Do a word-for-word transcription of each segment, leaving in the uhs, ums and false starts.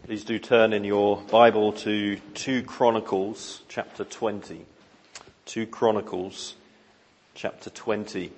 Please do turn in your Bible to two Chronicles chapter twenty. two Chronicles chapter twenty.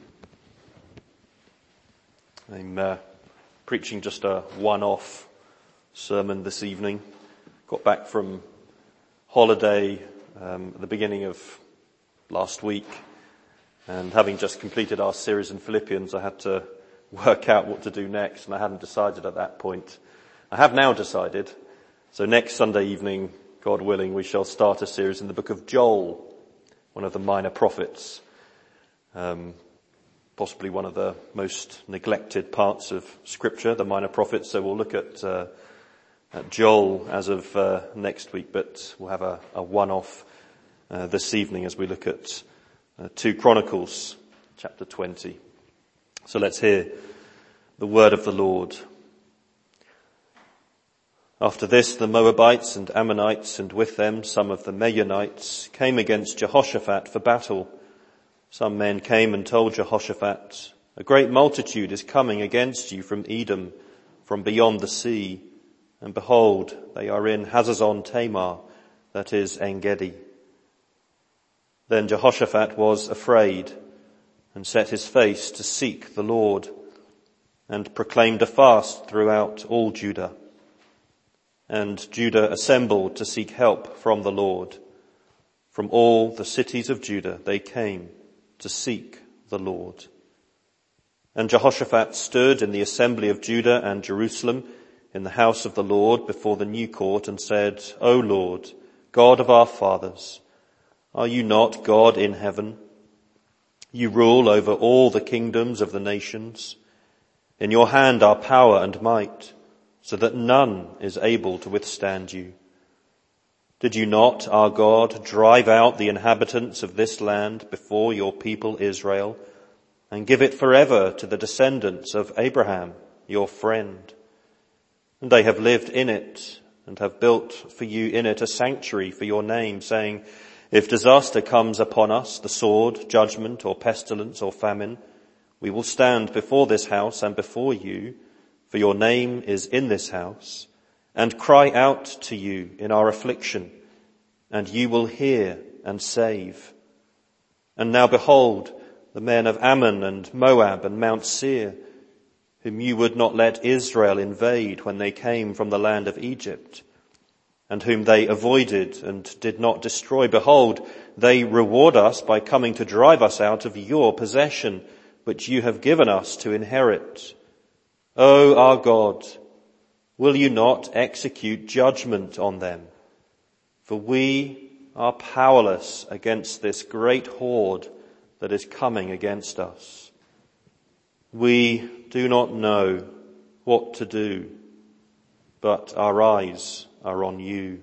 I'm uh, preaching just a one-off sermon this evening. Got back from holiday um, at the beginning of last week, and having just completed our series in Philippians, I had to work out what to do next, and I hadn't decided at that point. I have now decided. So next Sunday evening, God willing, we shall start a series in the book of Joel, one of the minor prophets, um, possibly one of the most neglected parts of Scripture, the minor prophets. So we'll look at, uh, at Joel as of uh, next week, but we'll have a, a one-off uh, this evening as we look at uh, two Chronicles chapter twenty. So let's hear the word of the Lord. After this, the Moabites and Ammonites, and with them some of the Meunites, came against Jehoshaphat for battle. Some men came and told Jehoshaphat, "A great multitude is coming against you from Edom, from beyond the sea. And behold, they are in Hazazon Tamar, that is En-gedi." Then Jehoshaphat was afraid, and set his face to seek the Lord, and proclaimed a fast throughout all Judah. And Judah assembled to seek help from the Lord. From all the cities of Judah they came to seek the Lord. And Jehoshaphat stood in the assembly of Judah and Jerusalem in the house of the Lord before the new court and said, "O Lord, God of our fathers, are you not God in heaven? You rule over all the kingdoms of the nations. In your hand are power and might, so that none is able to withstand you. Did you not, our God, drive out the inhabitants of this land before your people Israel, and give it forever to the descendants of Abraham, your friend? And they have lived in it, and have built for you in it a sanctuary for your name, saying, if disaster comes upon us, the sword, judgment, or pestilence, or famine, we will stand before this house and before you, for your name is in this house, and cry out to you in our affliction, and you will hear and save. And now behold, the men of Ammon and Moab and Mount Seir, whom you would not let Israel invade when they came from the land of Egypt, and whom they avoided and did not destroy, behold, they reward us by coming to drive us out of your possession, which you have given us to inherit. O our God, will you not execute judgment on them? For we are powerless against this great horde that is coming against us. We do not know what to do, but our eyes are on you."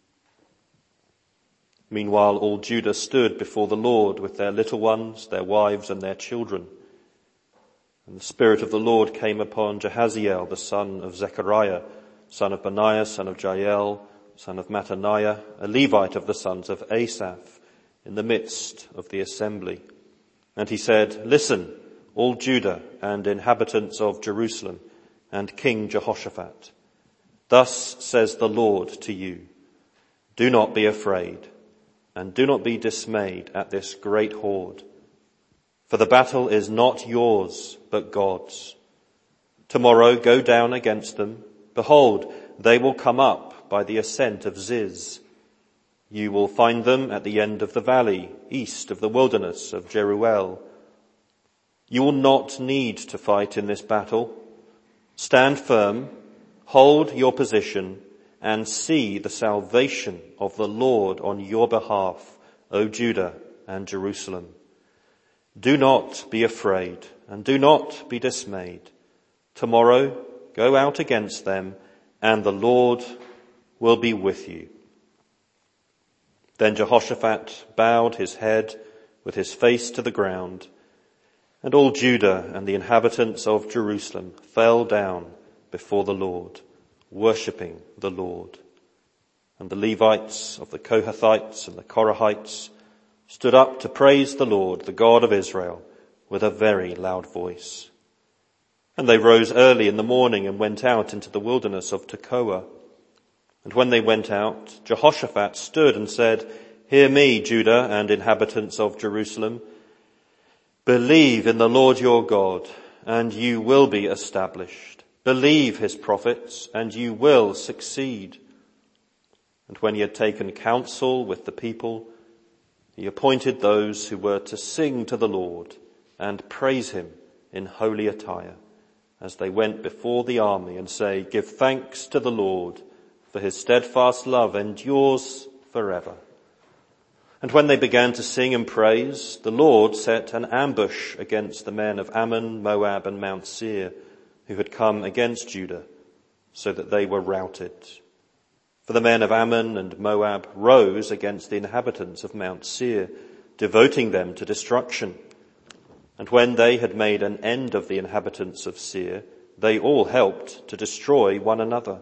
Meanwhile, all Judah stood before the Lord with their little ones, their wives, and their children. And the Spirit of the Lord came upon Jahaziel, the son of Zechariah, son of Benaiah, son of Jael, son of Mattaniah, a Levite of the sons of Asaph, in the midst of the assembly. And he said, "Listen, all Judah and inhabitants of Jerusalem, and King Jehoshaphat. Thus says the Lord to you, do not be afraid, and do not be dismayed at this great horde. For the battle is not yours, but God's. Tomorrow go down against them. Behold, they will come up by the ascent of Ziz. You will find them at the end of the valley, east of the wilderness of Jeruel. You will not need to fight in this battle. Stand firm, hold your position, and see the salvation of the Lord on your behalf, O Judah and Jerusalem. Do not be afraid, and do not be dismayed. Tomorrow go out against them, and the Lord will be with you." Then Jehoshaphat bowed his head with his face to the ground, and all Judah and the inhabitants of Jerusalem fell down before the Lord, worshipping the Lord. And the Levites of the Kohathites and the Korahites stood up to praise the Lord, the God of Israel, with a very loud voice. And they rose early in the morning and went out into the wilderness of Tekoa. And when they went out, Jehoshaphat stood and said, "Hear me, Judah and inhabitants of Jerusalem. Believe in the Lord your God, and you will be established. Believe his prophets, and you will succeed." And when he had taken counsel with the people, he appointed those who were to sing to the Lord and praise him in holy attire, as they went before the army and say, "Give thanks to the Lord, for his steadfast love endures forever." And when they began to sing and praise, the Lord set an ambush against the men of Ammon, Moab, and Mount Seir, who had come against Judah, so that they were routed. For the men of Ammon and Moab rose against the inhabitants of Mount Seir, devoting them to destruction. And when they had made an end of the inhabitants of Seir, they all helped to destroy one another.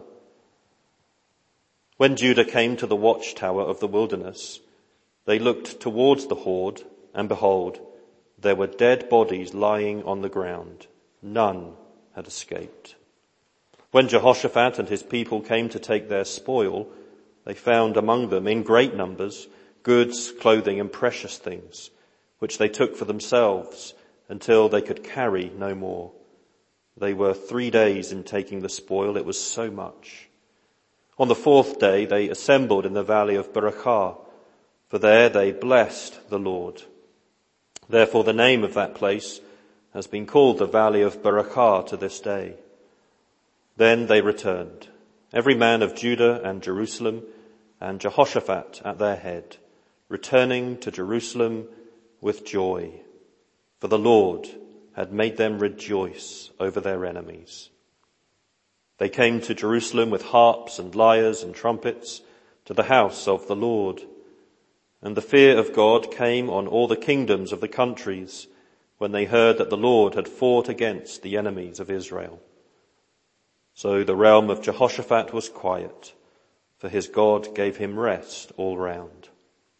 When Judah came to the watchtower of the wilderness, they looked towards the horde, and behold, there were dead bodies lying on the ground. None had escaped. When Jehoshaphat and his people came to take their spoil, they found among them in great numbers goods, clothing, and precious things, which they took for themselves until they could carry no more. They were three days in taking the spoil. It was so much. On the fourth day they assembled in the valley of Berakah, for there they blessed the Lord. Therefore the name of that place has been called the Valley of Berakah to this day. Then they returned, every man of Judah and Jerusalem, and Jehoshaphat at their head, returning to Jerusalem with joy, for the Lord had made them rejoice over their enemies. They came to Jerusalem with harps and lyres and trumpets to the house of the Lord. And the fear of God came on all the kingdoms of the countries when they heard that the Lord had fought against the enemies of Israel. So the realm of Jehoshaphat was quiet, for his God gave him rest all round.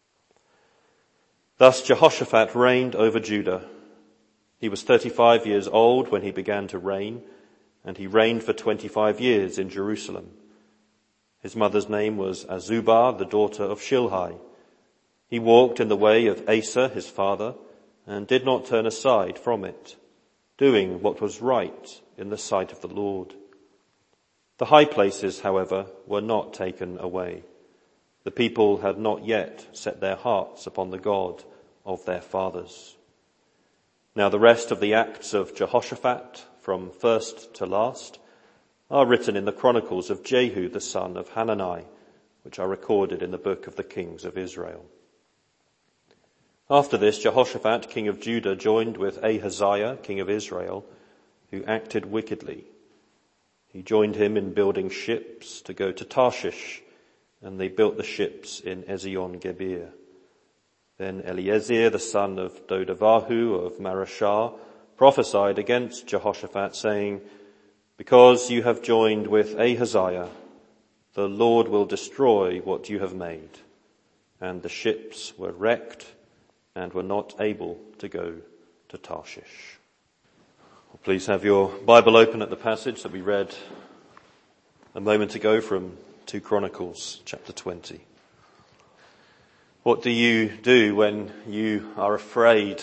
Thus Jehoshaphat reigned over Judah. He was thirty-five years old when he began to reign, and he reigned for twenty-five years in Jerusalem. His mother's name was Azubah, the daughter of Shilhi. He walked in the way of Asa, his father, and did not turn aside from it, doing what was right in the sight of the Lord. The high places, however, were not taken away. The people had not yet set their hearts upon the God of their fathers. Now the rest of the acts of Jehoshaphat, from first to last, are written in the chronicles of Jehu the son of Hanani, which are recorded in the book of the kings of Israel. After this, Jehoshaphat, king of Judah, joined with Ahaziah, king of Israel, who acted wickedly. He joined him in building ships to go to Tarshish, and they built the ships in Ezion-Geber. Then Eliezer, the son of Dodavahu of Marashah, prophesied against Jehoshaphat, saying, "Because you have joined with Ahaziah, the Lord will destroy what you have made." And the ships were wrecked and were not able to go to Tarshish. Please have your Bible open at the passage that we read a moment ago from Second Chronicles chapter twenty. What do you do when you are afraid?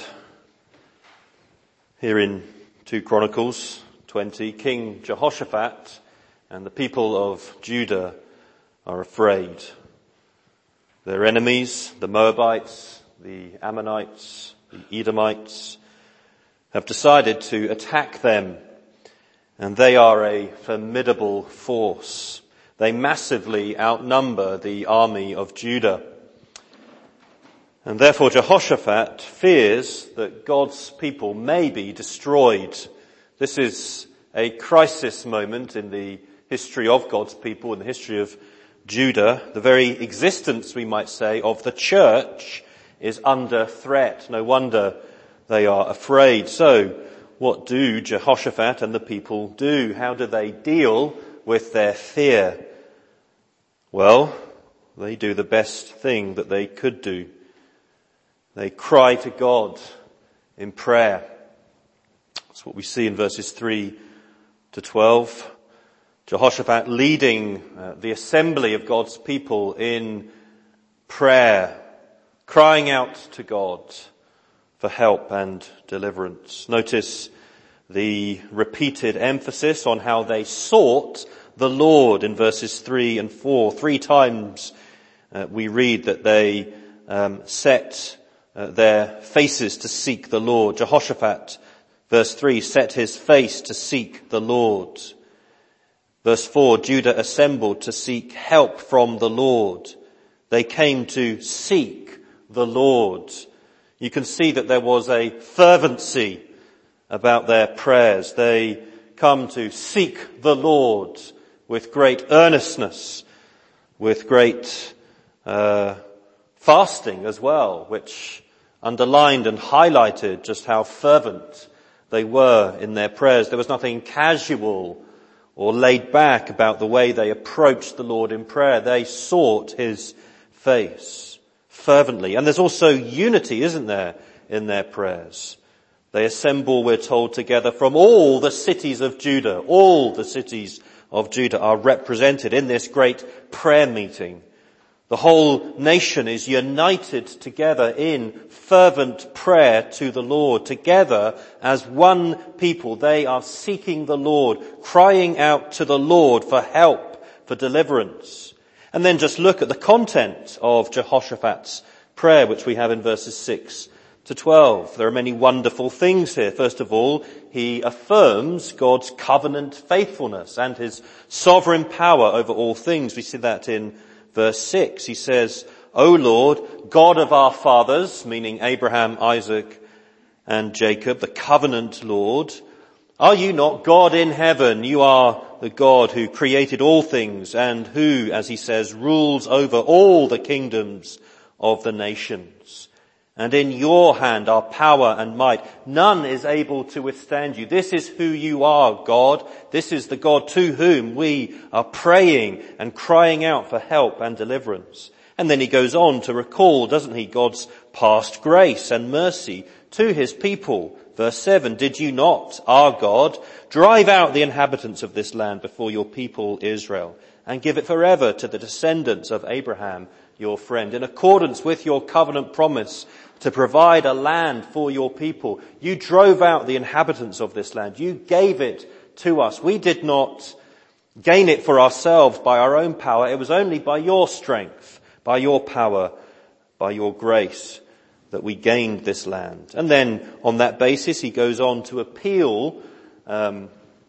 Here in Second Chronicles twenty, King Jehoshaphat and the people of Judah are afraid. Their enemies, the Moabites, the Ammonites, the Edomites, have decided to attack them, and they are a formidable force. They massively outnumber the army of Judah. And therefore Jehoshaphat fears that God's people may be destroyed. This is a crisis moment in the history of God's people, in the history of Judah. The very existence, we might say, of the church is under threat. No wonder they are afraid. So, what do Jehoshaphat and the people do? How do they deal with their fear? Well, they do the best thing that they could do. They cry to God in prayer. That's what we see in verses three to twelve. Jehoshaphat leading uh, the assembly of God's people in prayer, crying out to God for help and deliverance. Notice the repeated emphasis on how they sought the Lord in verses three and four. Three times uh, we read that they um, set uh, their faces to seek the Lord. Jehoshaphat, verse three, set his face to seek the Lord. Verse four, Judah assembled to seek help from the Lord. They came to seek the Lord. You can see that there was a fervency about their prayers. They come to seek the Lord with great earnestness, with great uh, fasting as well, which underlined and highlighted just how fervent they were in their prayers. There was nothing casual or laid back about the way they approached the Lord in prayer. They sought his face fervently. And there's also unity, isn't there, in their prayers. They assemble, we're told, together from all the cities of Judah. All the cities of Judah are represented in this great prayer meeting. The whole nation is united together in fervent prayer to the Lord. Together as one people, they are seeking the Lord, crying out to the Lord for help, for deliverance. And then just look at the content of Jehoshaphat's prayer, which we have in verses six to twelve. There are many wonderful things here. First of all, he affirms God's covenant faithfulness and his sovereign power over all things. We see that in verse six. He says, O Lord, God of our fathers, meaning Abraham, Isaac, and Jacob, the covenant Lord, are you not God in heaven? You are the God who created all things and who, as he says, rules over all the kingdoms of the nations. And in your hand are power and might. None is able to withstand you. This is who you are, God. This is the God to whom we are praying and crying out for help and deliverance. And then he goes on to recall, doesn't he, God's past grace and mercy to his people. Verse seven, did you not, our God, drive out the inhabitants of this land before your people Israel and give it forever to the descendants of Abraham, your friend, in accordance with your covenant promise to provide a land for your people? You drove out the inhabitants of this land. You gave it to us. We did not gain it for ourselves by our own power. It was only by your strength, by your power, by your grace that we gained this land. And then on that basis, he goes on to appeal um,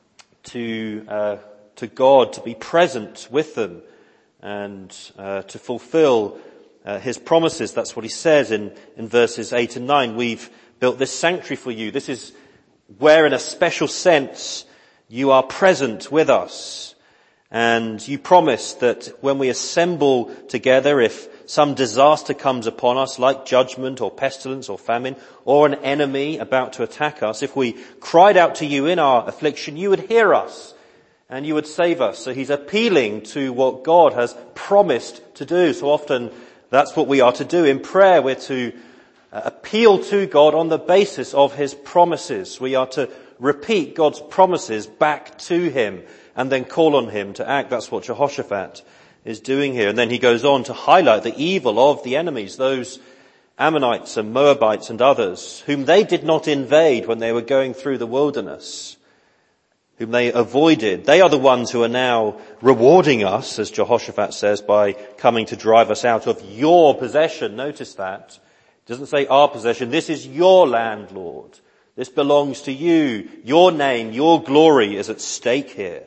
to uh, to God to be present with them and uh, to fulfill uh, his promises. That's what he says in, in verses eight and nine. We've built this sanctuary for you. This is where in a special sense you are present with us. And you promise that when we assemble together, if some disaster comes upon us, like judgment or pestilence or famine, or an enemy about to attack us, if we cried out to you in our affliction, you would hear us and you would save us. So he's appealing to what God has promised to do. So often that's what we are to do in prayer. We're to appeal to God on the basis of his promises. We are to repeat God's promises back to him and then call on him to act. That's what Jehoshaphat is doing here. And then he goes on to highlight the evil of the enemies, those Ammonites and Moabites and others, whom they did not invade when they were going through the wilderness, whom they avoided. They are the ones who are now rewarding us, as Jehoshaphat says, by coming to drive us out of your possession. Notice that. It doesn't say our possession. This is your land, Lord. This belongs to you. Your name, your glory is at stake here.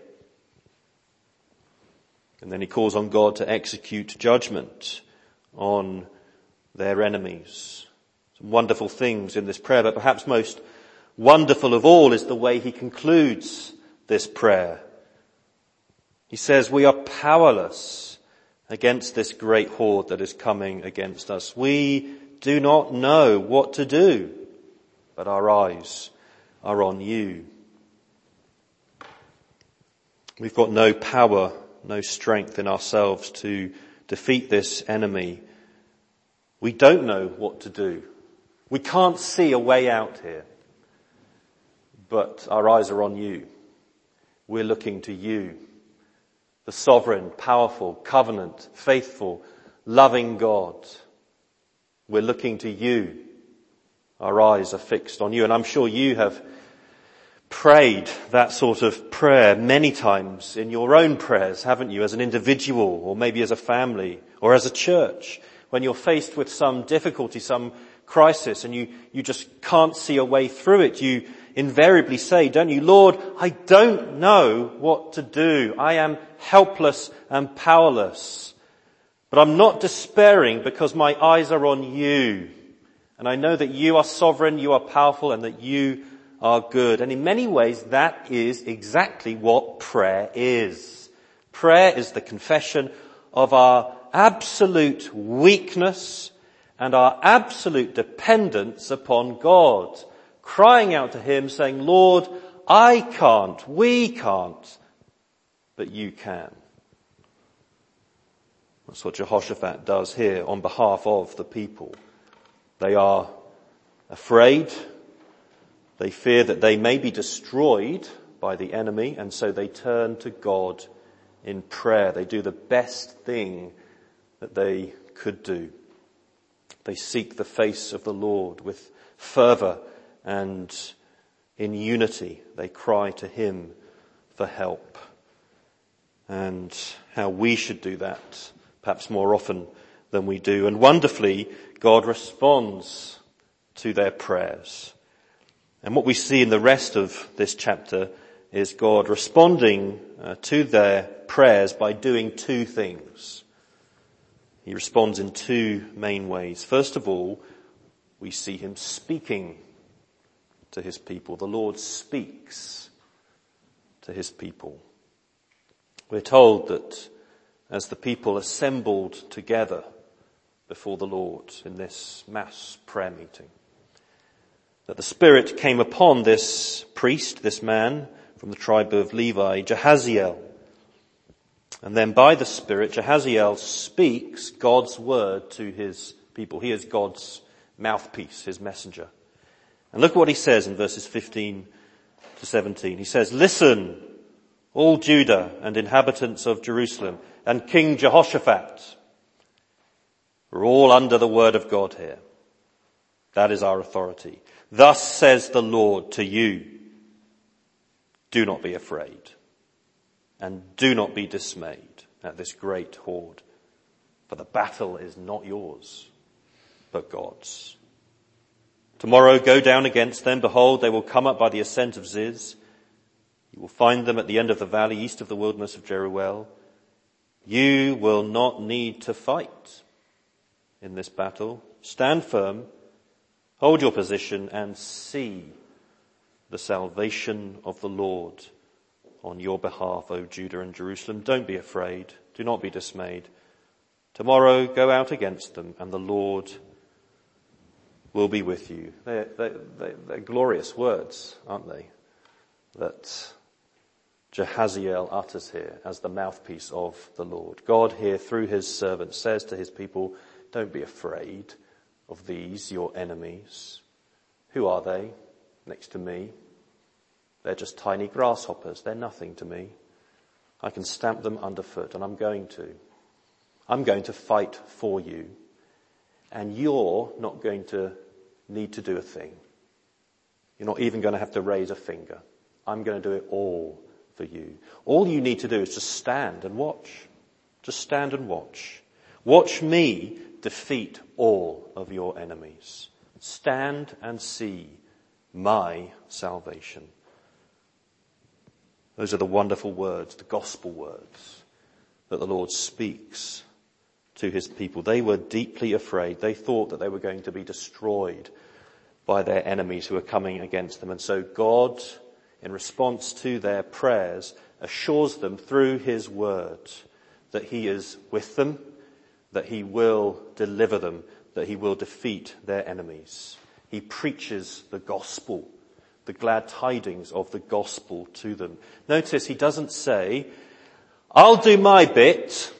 And then he calls on God to execute judgment on their enemies. Some wonderful things in this prayer, but perhaps most wonderful of all is the way he concludes this prayer. He says, we are powerless against this great horde that is coming against us. We do not know what to do, but our eyes are on you. We've got no power, no strength in ourselves to defeat this enemy. We don't know what to do. We can't see a way out here. But our eyes are on you. We're looking to you. the sovereign, powerful, covenant, faithful, loving God. We're looking to you. Our eyes are fixed on you. And I'm sure you have prayed that sort of prayer many times in your own prayers, haven't you, as an individual or maybe as a family or as a church, when you're faced with some difficulty, some crisis, and you, you just can't see a way through it. You invariably say, don't you, Lord, I don't know what to do. I am helpless and powerless. But I'm not despairing because my eyes are on you. And I know that you are sovereign, you are powerful, and that you are good. And in many ways, that is exactly what prayer is. Prayer is the confession of our absolute weakness and our absolute dependence upon God. Crying out to him, saying, Lord, I can't, we can't, but you can. That's what Jehoshaphat does here on behalf of the people. They are afraid. They fear that they may be destroyed by the enemy, and so they turn to God in prayer. They do the best thing that they could do. They seek the face of the Lord with fervour and in unity. They cry to him for help. And how we should do that, perhaps more often than we do. And wonderfully, God responds to their prayers. And what we see in the rest of this chapter is God responding uh, to their prayers by doing two things. He responds in two main ways. First of all, we see him speaking to his people. The Lord speaks to his people. We're told that as the people assembled together before the Lord in this mass prayer meeting, that the Spirit came upon this priest, this man from the tribe of Levi, Jahaziel. And then by the Spirit, Jahaziel speaks God's word to his people. He is God's mouthpiece, his messenger. And look what he says in verses fifteen to seventeen. He says, listen, all Judah and inhabitants of Jerusalem, and King Jehoshaphat. We're all under the word of God here. That is our authority. Thus says the Lord to you, do not be afraid, and do not be dismayed at this great horde, for the battle is not yours, but God's. Tomorrow go down against them. Behold, they will come up by the ascent of Ziz. You will find them at the end of the valley, east of the wilderness of Jeruel. You will not need to fight in this battle. Stand firm, hold your position, and see the salvation of the Lord on your behalf, O Judah and Jerusalem. Don't be afraid. Do not be dismayed. Tomorrow go out against them, and the Lord will be with you. They're, they're, they're, they're glorious words, aren't they? That Jahaziel utters here as the mouthpiece of the Lord. God here through his servant says to his people, don't be afraid of these, your enemies. Who are they next to me? They're just tiny grasshoppers. They're nothing to me. I can stamp them underfoot, and I'm going to. I'm going to fight for you, and you're not going to need to do a thing. You're not even going to have to raise a finger. I'm going to do it all for you. All you need to do is just stand and watch. Just stand and watch. Watch me defeat all of your enemies. Stand and see my salvation. Those are the wonderful words, the gospel words that the Lord speaks to his people. They were deeply afraid. They thought that they were going to be destroyed by their enemies who were coming against them. And so God, in response to their prayers, assures them through his word that he is with them, that he will deliver them, that he will defeat their enemies. He preaches the gospel, the glad tidings of the gospel to them. Notice he doesn't say, I'll do my bit,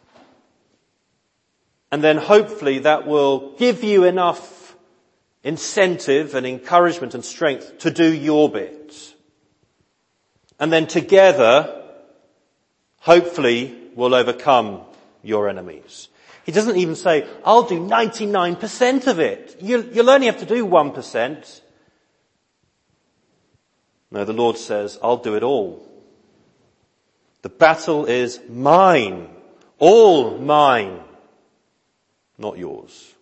and then hopefully that will give you enough incentive and encouragement and strength to do your bit. And then together, hopefully will overcome your enemies. He doesn't even say, I'll do ninety-nine percent of it. You'll, you'll only have to do one percent. No, the Lord says, I'll do it all. The battle is mine, all mine, not yours.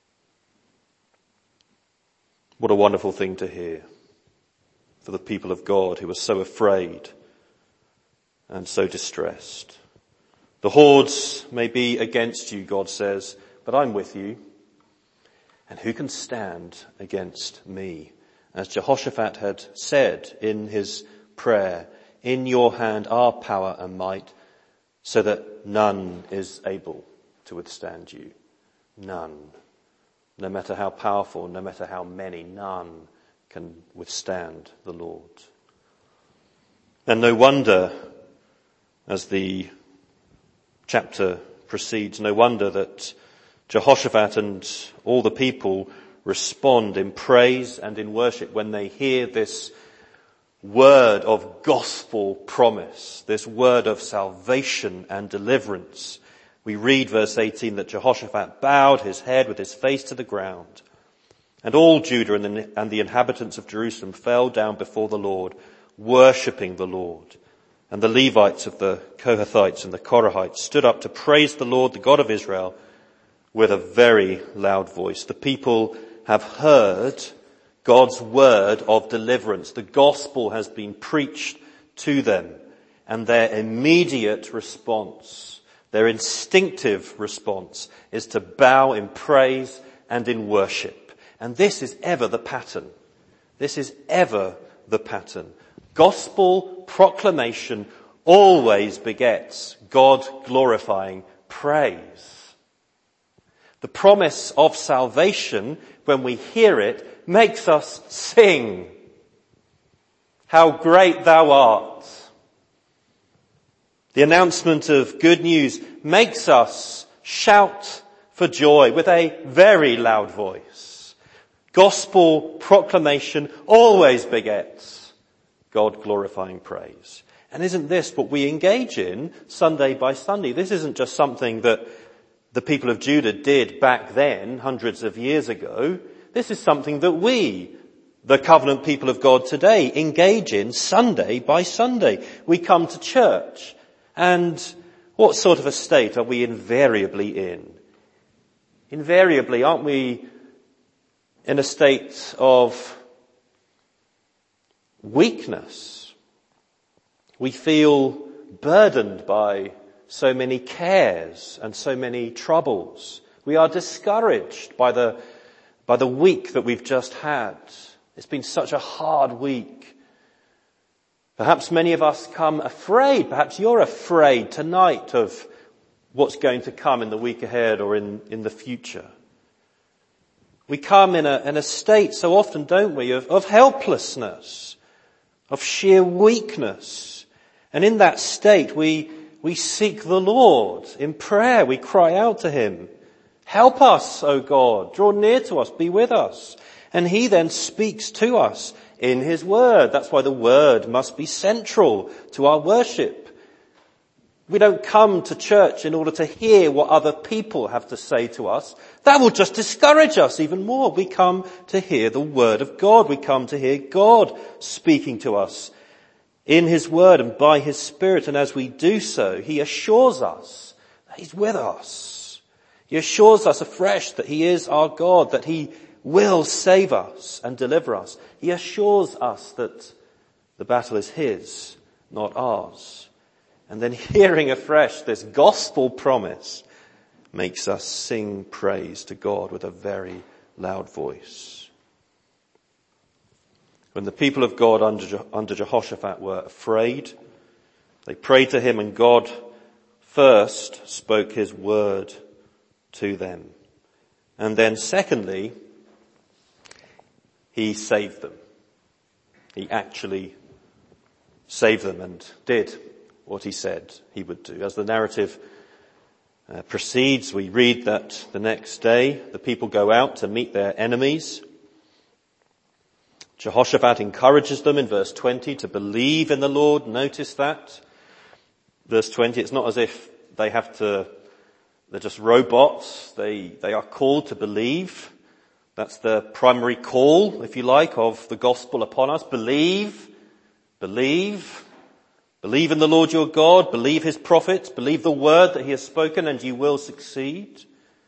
What a wonderful thing to hear for the people of God who are so afraid and so distressed. The hordes may be against you, God says, but I'm with you. And who can stand against me? As Jehoshaphat had said in his prayer, in your hand are power and might, so that none is able to withstand you. None. No matter how powerful, no matter how many, none can withstand the Lord. And no wonder, as the chapter proceeds, no wonder that Jehoshaphat and all the people respond in praise and in worship when they hear this word of gospel promise, this word of salvation and deliverance. We read verse eighteen that Jehoshaphat bowed his head with his face to the ground, and all Judah and the, and the inhabitants of Jerusalem fell down before the Lord, worshipping the Lord. And the Levites of the Kohathites and the Korahites stood up to praise the Lord, the God of Israel, with a very loud voice. The people have heard God's word of deliverance. The gospel has been preached to them, and their immediate response, their instinctive response, is to bow in praise and in worship. And this is ever the pattern. This is ever the pattern. Gospel proclamation always begets God-glorifying praise. The promise of salvation, when we hear it, makes us sing. How great thou art. The announcement of good news makes us shout for joy with a very loud voice. Gospel proclamation always begets God-glorifying praise. And isn't this what we engage in Sunday by Sunday? This isn't just something that the people of Judah did back then, hundreds of years ago. This is something that we, the covenant people of God today, engage in Sunday by Sunday. We come to church, and what sort of a state are we invariably in? Invariably, aren't we in a state of weakness? We feel burdened by so many cares and so many troubles. We are discouraged by the by the week that we've just had. It's been such a hard week. Perhaps many of us come afraid. Perhaps you're afraid tonight of what's going to come in the week ahead or in, in the future. We come in a, in a state so often, don't we, of, of helplessness, of sheer weakness. And in that state, we, we seek the Lord in prayer. We cry out to him. Help us, O God. Draw near to us. Be with us. And he then speaks to us in his word. That's why the word must be central to our worship. We don't come to church in order to hear what other people have to say to us. That will just discourage us even more. We come to hear the word of God. We come to hear God speaking to us in his word and by his Spirit. And as we do so, he assures us that he's with us. He assures us afresh that he is our God, that he will save us and deliver us. He assures us that the battle is his, not ours. And then hearing afresh this gospel promise makes us sing praise to God with a very loud voice. When the people of God under, under Jehoshaphat were afraid, they prayed to him, and God first spoke his word to them. And then secondly, he saved them. He actually saved them and did what he said he would do. As the narrative uh, proceeds, we read that the next day the people go out to meet their enemies. Jehoshaphat encourages them in verse twenty to believe in the Lord. Notice that. Verse twenty, it's not as if they have to, they're just robots. They, they are called to believe. That's the primary call, if you like, of the gospel upon us. Believe, believe, believe in the Lord your God, believe his prophets, believe the word that he has spoken, and you will succeed.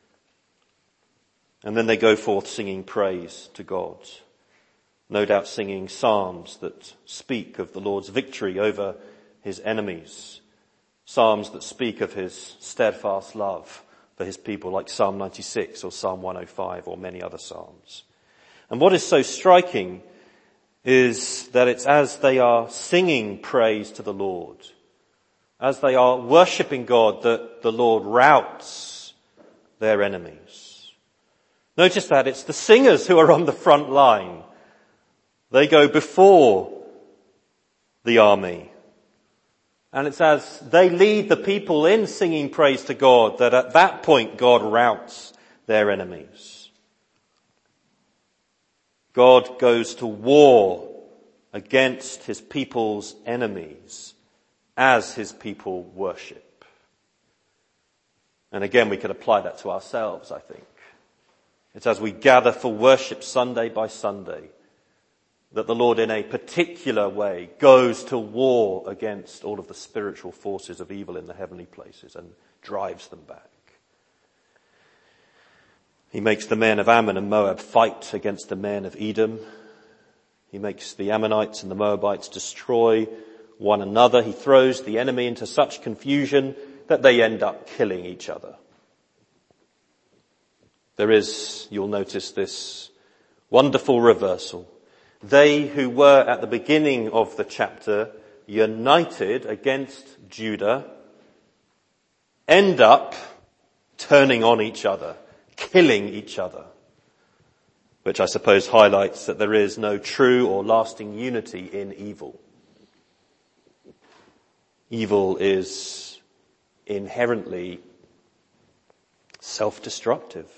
And then they go forth singing praise to God. No doubt singing psalms that speak of the Lord's victory over his enemies. Psalms that speak of his steadfast love for his people, like Psalm ninety-six or Psalm one oh five or many other psalms. And what is so striking is that it's as they are singing praise to the Lord, as they are worshipping God, that the Lord routs their enemies. Notice that it's the singers who are on the front line. They go before the army. And it's as they lead the people in singing praise to God that at that point God routs their enemies. God goes to war against his people's enemies as his people worship. And again, we could apply that to ourselves, I think. It's as we gather for worship Sunday by Sunday that the Lord in a particular way goes to war against all of the spiritual forces of evil in the heavenly places and drives them back. He makes the men of Ammon and Moab fight against the men of Edom. He makes the Ammonites and the Moabites destroy one another. He throws the enemy into such confusion that they end up killing each other. There is, you'll notice this wonderful reversal. They who were at the beginning of the chapter united against Judah end up turning on each other, killing each other, which I suppose highlights that there is no true or lasting unity in evil. Evil is inherently self-destructive.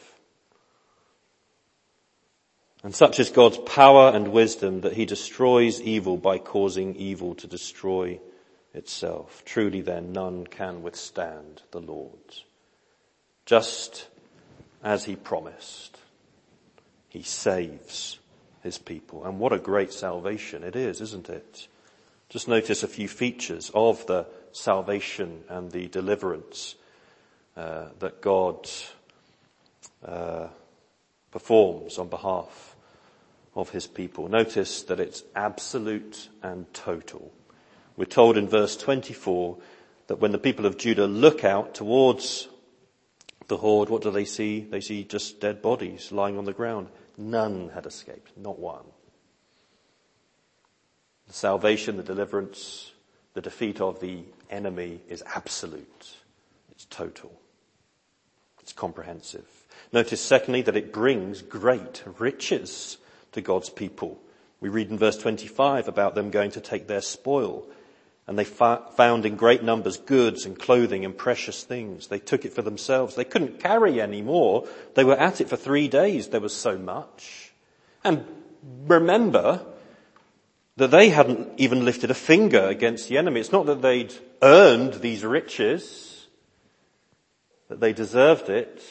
And such is God's power and wisdom that he destroys evil by causing evil to destroy itself. Truly then, none can withstand the Lord. Just as he promised, he saves his people. And what a great salvation it is, isn't it? Just notice a few features of the salvation and the deliverance uh, that God uh, performs on behalf of his people. Notice that it's absolute and total. We're told in verse twenty-four that when the people of Judah look out towards the horde, what do they see? They see just dead bodies lying on the ground. None had escaped, not one. The salvation, the deliverance, the defeat of the enemy is absolute. It's total. It's comprehensive. Notice secondly that it brings great riches to God's people. We read in verse twenty-five about them going to take their spoil. And they fa- found in great numbers goods and clothing and precious things. They took it for themselves. They couldn't carry any more. They were at it for three days. There was so much. And remember that they hadn't even lifted a finger against the enemy. It's not that they'd earned these riches, that they deserved it.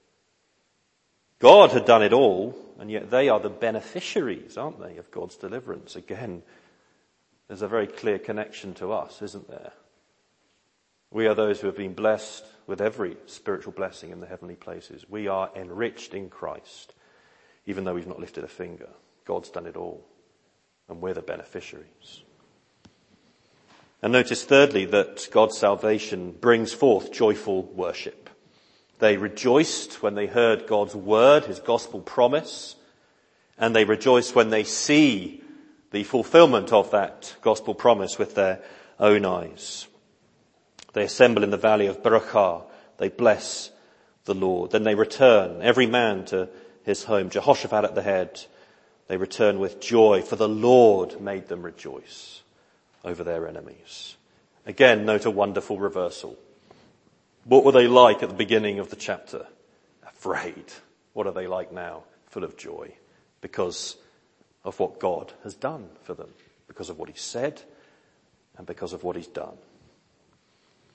God had done it all. And yet they are the beneficiaries, aren't they, of God's deliverance? Again, there's a very clear connection to us, isn't there? We are those who have been blessed with every spiritual blessing in the heavenly places. We are enriched in Christ, even though we've not lifted a finger. God's done it all, and we're the beneficiaries. And notice thirdly that God's salvation brings forth joyful worship. They rejoiced when they heard God's word, his gospel promise, and they rejoice when they see the fulfillment of that gospel promise with their own eyes. They assemble in the valley of Berachah. They bless the Lord. Then they return, every man to his home, Jehoshaphat at the head. They return with joy, for the Lord made them rejoice over their enemies. Again, note a wonderful reversal. What were they like at the beginning of the chapter? Afraid. What are they like now? Full of joy. Because of what God has done for them. Because of what he said and because of what he's done.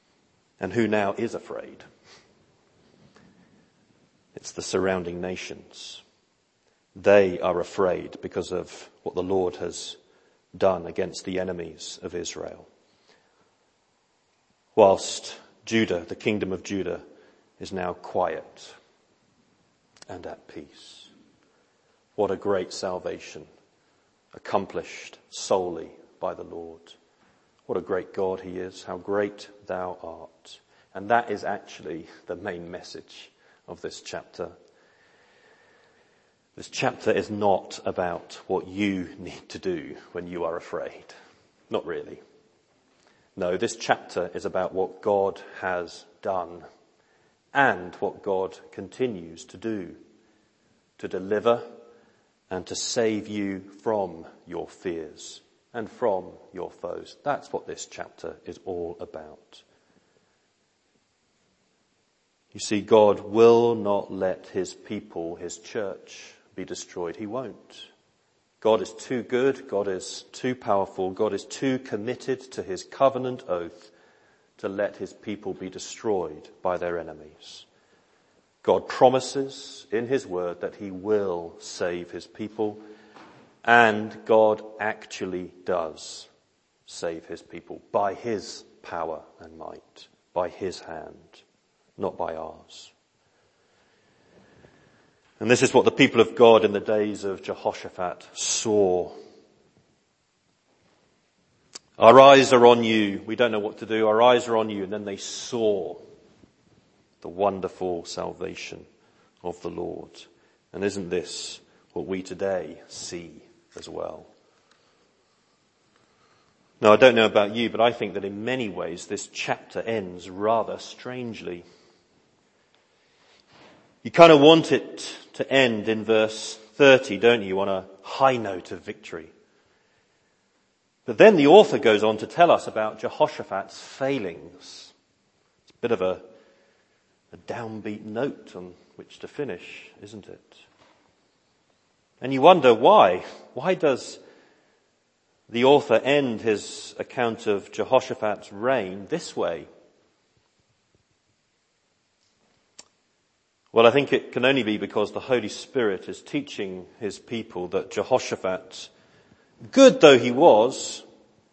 And who now is afraid? It's the surrounding nations. They are afraid because of what the Lord has done against the enemies of Israel. Whilst Judah, the kingdom of Judah, is now quiet and at peace. What a great salvation, accomplished solely by the Lord. What a great God he is, how great thou art. And that is actually the main message of this chapter. This chapter is not about what you need to do when you are afraid. Not really. No, this chapter is about what God has done and what God continues to do to deliver and to save you from your fears and from your foes. That's what this chapter is all about. You see, God will not let his people, his church, be destroyed. He won't. God is too good. God is too powerful. God is too committed to his covenant oath to let his people be destroyed by their enemies. God promises in his word that he will save his people, and God actually does save his people by his power and might, by his hand, not by ours. And this is what the people of God in the days of Jehoshaphat saw. Our eyes are on you. We don't know what to do. Our eyes are on you. And then they saw the wonderful salvation of the Lord. And isn't this what we today see as well? Now, I don't know about you, but I think that in many ways this chapter ends rather strangely. You kind of want it to end in verse thirty, don't you, on a high note of victory. But then the author goes on to tell us about Jehoshaphat's failings. It's a bit of a, a downbeat note on which to finish, isn't it? And you wonder why. Why does the author end his account of Jehoshaphat's reign this way? Well, I think it can only be because the Holy Spirit is teaching his people that Jehoshaphat, good though he was,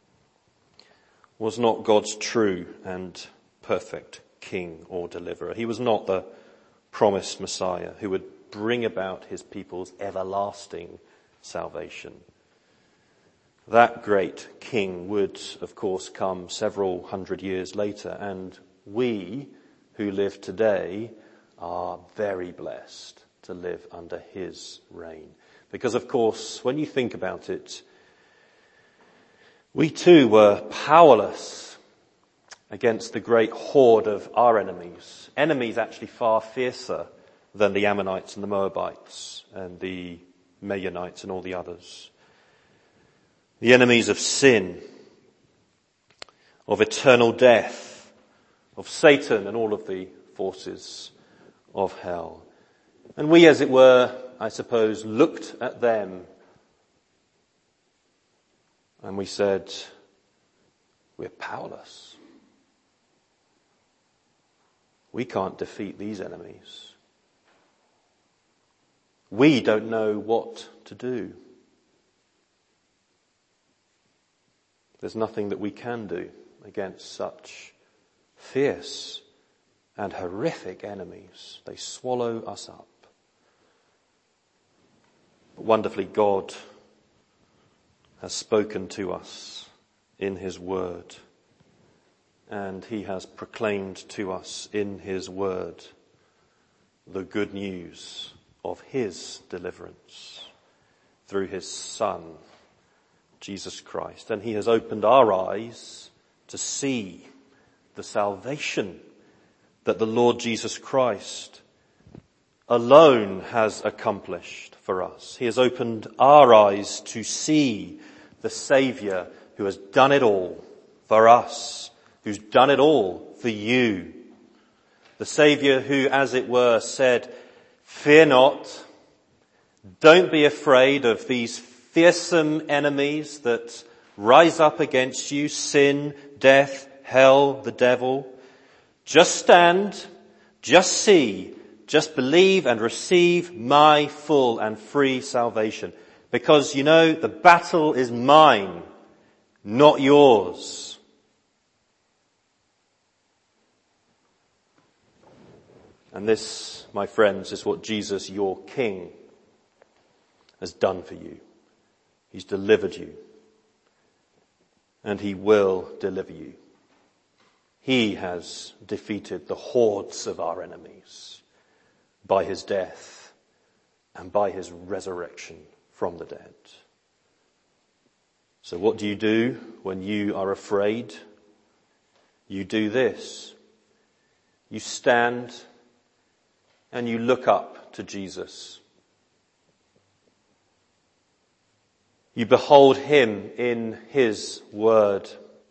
was not God's true and perfect king or deliverer. He was not the promised Messiah who would bring about his people's everlasting salvation. That great king would, of course, come several hundred years later, and we who live today are very blessed to live under his reign. Because, of course, when you think about it, we too were powerless against the great horde of our enemies. Enemies actually far fiercer than the Ammonites and the Moabites and the Meunites and all the others. The enemies of sin, of eternal death, of Satan and all of the forces of hell. And we, as it were, I suppose, looked at them and we said, we're powerless. We can't defeat these enemies. We don't know what to do. There's nothing that we can do against such fierce and horrific enemies. They swallow us up. But wonderfully, God has spoken to us in his word, and he has proclaimed to us in his word the good news of his deliverance through his Son, Jesus Christ. And he has opened our eyes to see the salvation that the Lord Jesus Christ alone has accomplished for us. He has opened our eyes to see the Saviour who has done it all for us, who's done it all for you. The Saviour who, as it were, said, fear not, don't be afraid of these fearsome enemies that rise up against you, sin, death, hell, the devil. Just stand, just see, just believe and receive my full and free salvation. Because, you know, the battle is mine, not yours. And this, my friends, is what Jesus, your King, has done for you. He's delivered you. And he will deliver you. He has defeated the hordes of our enemies by his death and by his resurrection from the dead. So what do you do when you are afraid? You do this. You stand and you look up to Jesus. You behold him in his word.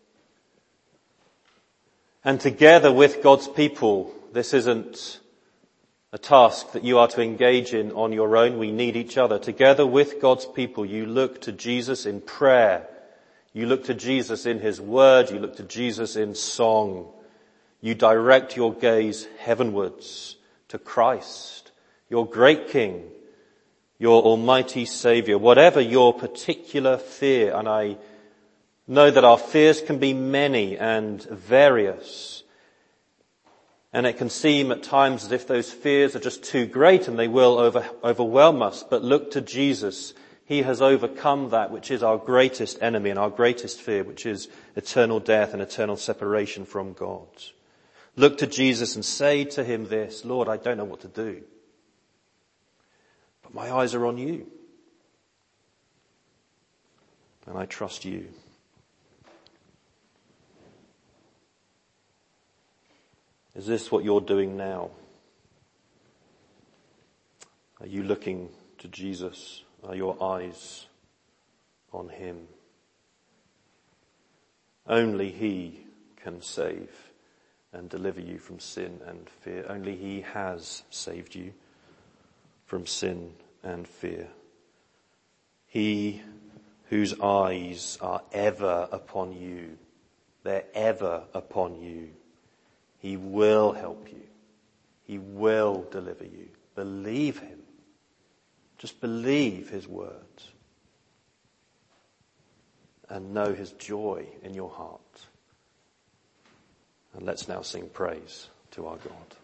And together with God's people, this isn't a task that you are to engage in on your own. We need each other. Together with God's people, you look to Jesus in prayer. You look to Jesus in his word. You look to Jesus in song. You direct your gaze heavenwards to Christ, your great King, your almighty Saviour. Whatever your particular fear, and I know that our fears can be many and various. And it can seem at times as if those fears are just too great and they will over, overwhelm us. But look to Jesus. He has overcome that which is our greatest enemy and our greatest fear, which is eternal death and eternal separation from God. Look to Jesus and say to him this, Lord, I don't know what to do, but my eyes are on you. And I trust you. Is this what you're doing now? Are you looking to Jesus? Are your eyes on him? Only he can save and deliver you from sin and fear. Only he has saved you from sin and fear. He whose eyes are ever upon you. They're ever upon you. He will help you. He will deliver you. Believe him. Just believe his words. And know his joy in your heart. And let's now sing praise to our God.